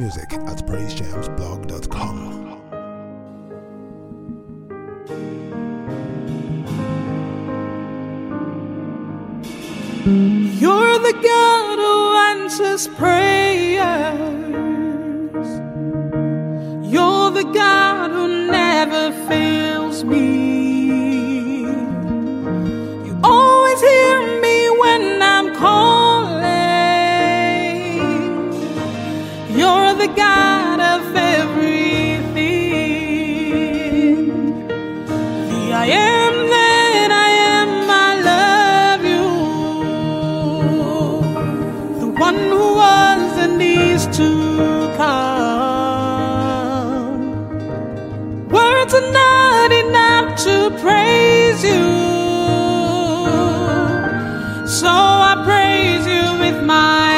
music at praisejamsblog.com. You're the God who answers prayers. You're the God who never fails me. You always hear me when I'm calling. You're the God of everything. The I am that I am, I love you. The one who was and is to come. Words are not enough to praise you, so I praise you with my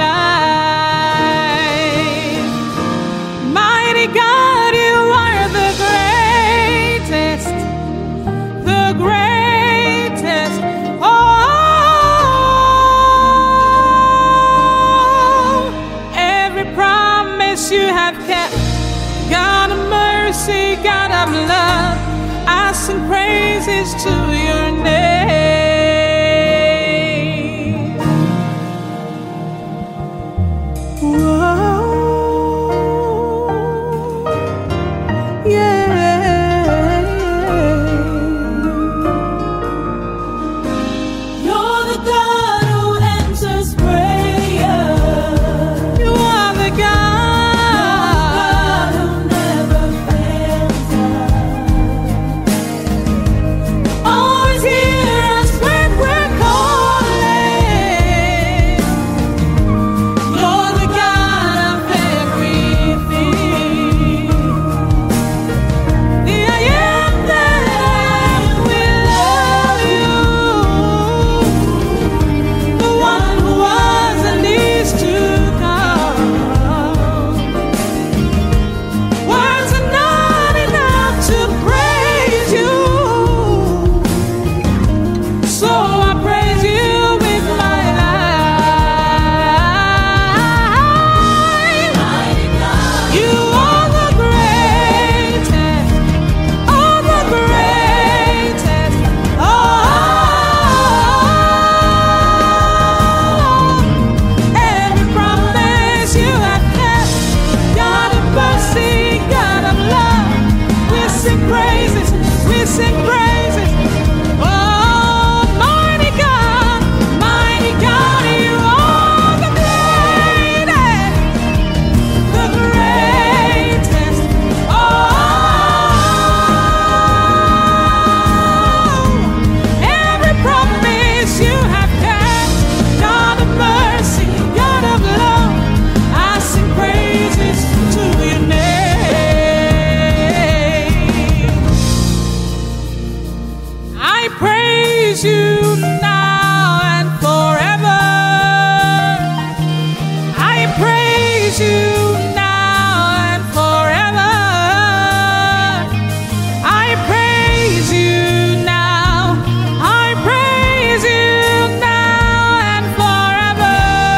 life. Mighty God, you are the greatest, the greatest. Oh, every promise you have kept, God of mercy, God of love, I sing praises to your name. Whoa, yeah. You're the God who answers prayer. You are the God who never fails us. Always hear us when we're calling. You're the God of everything. The I am that I am, we love you. The one who was and is to come. Words are not enough to praise you, so I praise you with my life. You are the greatest, oh the greatest. Oh, every promise you have kept, God of mercy, God of love, we sing praises, we sing praises. Oh, mighty God, you are the greatest, the greatest. Oh, every promise you have kept, God of mercy, God of love, I sing praises to your name. I praise you now and forever. I praise you now and forever. I praise you now. I praise you now and forever.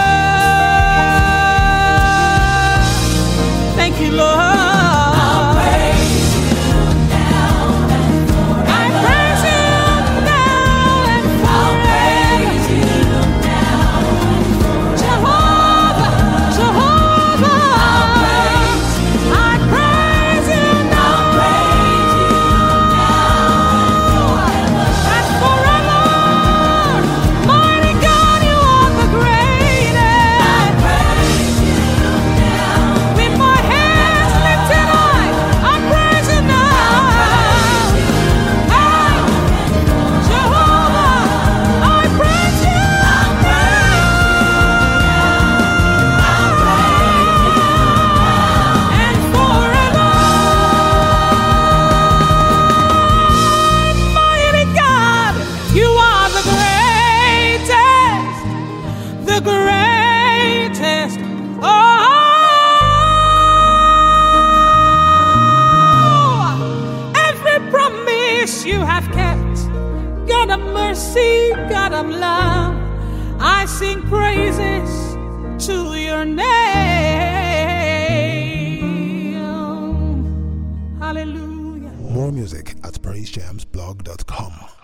Thank you, Lord. I praise you now and forever. I praise you now and mercy, God of love, I sing praises to your name. hallelujah. More music at praisejamsblog.com.